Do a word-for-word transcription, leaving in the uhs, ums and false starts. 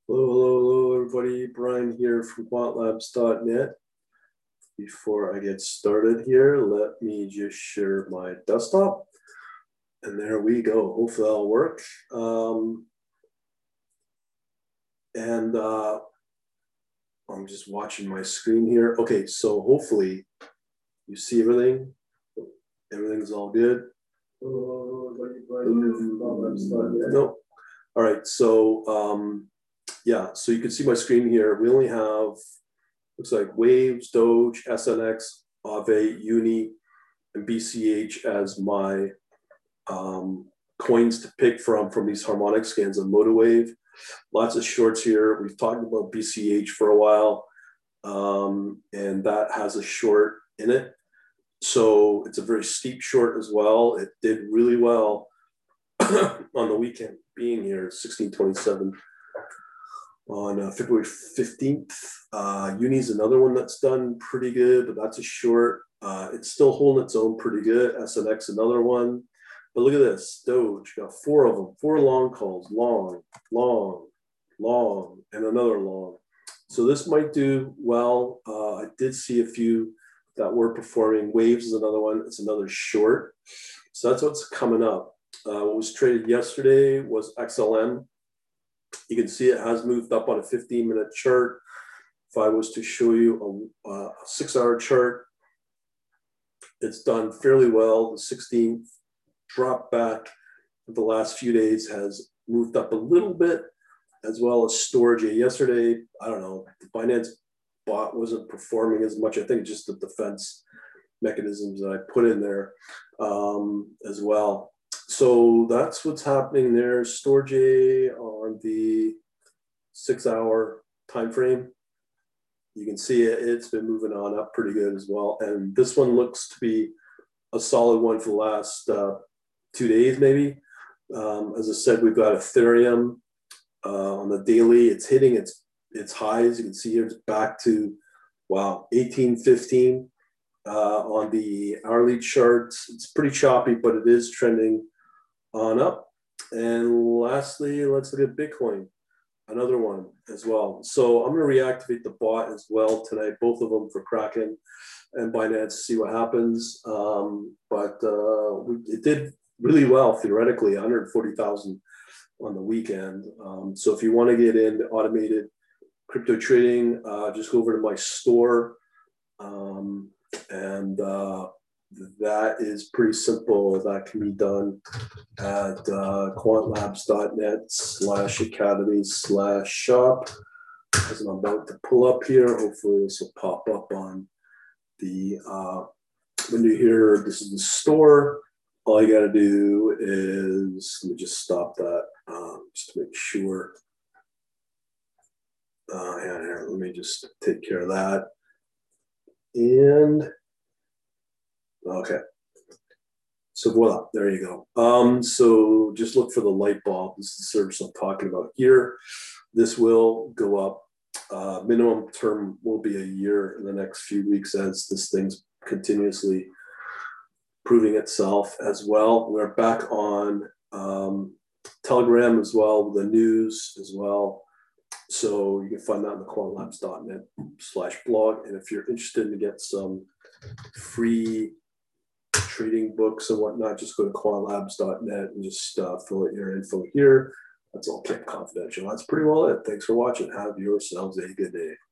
Hello, hello, hello, everybody. Brian here from quant labs dot net. Before I get started here, let me just share my desktop. And there we go. Hopefully that'll work. Um, and uh, I'm just watching my screen here. Okay, so hopefully you see everything. Everything's all good. No. All right, so um, yeah, so you can see my screen here. We only have, looks like Waves, Doge, S N X, Aave, Uni, and B C H as my um, coins to pick from from these harmonic scans of MotiveWave. Lots of shorts here. We've talked about B C H for a while, um, and that has a short in it. So it's a very steep short as well. It did really well on the weekend being here, sixteen twenty-seven on uh, February fifteenth. Uh, Uni's another one that's done pretty good, but that's a short. Uh, it's still holding its own pretty good. S N X, another one. But look at this. Doge got four of them, four long calls, long, long, long, and another long. So this might do well. Uh, I did see a few that were performing. Waves is another one. It's another short. So that's what's coming up. Uh, what was traded yesterday was X L M. You can see it has moved up on a fifteen minute chart. If I was to show you a, a six hour chart, it's done fairly well. The sixteenth drop back the last few days has moved up a little bit, as well as storage. Yesterday, I don't know, the Binance bot wasn't performing as much. I think just the defense mechanisms that I put in there um, as well. So that's what's happening there. Storage on the six hour time frame. You can see it, it's been moving on up pretty good as well. And this one looks to be a solid one for the last uh, two days, maybe. Um, as I said, we've got Ethereum uh, on the daily. It's hitting its its highs. You can see here it's back to, wow, eighteen fifteen uh, on the hourly charts. It's pretty choppy, but it is trending on up. And lastly, let's look at Bitcoin, another one as well. So I'm going to reactivate the bot as well tonight, both of them for Kraken and Binance, to see what happens. Um, but uh, it did really well theoretically, one hundred forty thousand on the weekend. Um, so if you want to get into automated crypto trading, uh, just go over to my store. Um, and uh, that is pretty simple. That can be done at uh, quant labs dot net slash academy slash shop. As I'm about to pull up here, hopefully this will pop up on the uh, window here. This is the store. All you got to do is, let me just stop that um, just to make sure. Uh, yeah, here, let me just take care of that. And okay. So voila, there you go. Um, so just look for the light bulb. This is the service I'm talking about here. This will go up. Uh, minimum term will be a year in the next few weeks as this thing's continuously proving itself as well. We're back on um, Telegram as well, the news as well. So you can find that on the quant labs dot net slash blog. And if you're interested to get some free trading books and whatnot, just go to quant labs dot net and just uh, fill out your info here. That's all kept confidential. That's pretty well it. Thanks for watching. Have yourselves a good day.